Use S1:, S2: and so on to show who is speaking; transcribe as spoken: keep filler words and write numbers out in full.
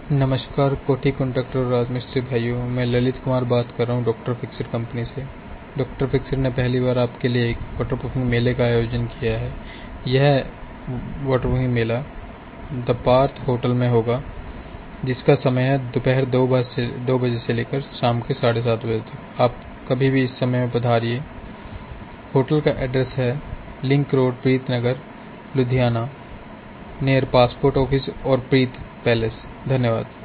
S1: नमस्कार कोठी कॉन्ट्रैक्टर और राजमिस्त्री भाइयों, मैं ललित कुमार बात कर रहा हूँ डॉक्टर फिक्सर कंपनी से। डॉक्टर फिक्सर ने पहली बार आपके लिए एक वाटरप्रूफिंग मेले का आयोजन किया है। यह वाटरप्रूफिंग मेला द पार्थ होटल में होगा, जिसका समय है दोपहर दो बजे दो बजे से लेकर शाम के साढ़े सात बजे तक। आप कभी भी इस समय में पधारिए। होटल का एड्रेस है link road, Preet Nagar, Ludhiana, near passport office और प्रीत पैलेस। धन्यवाद।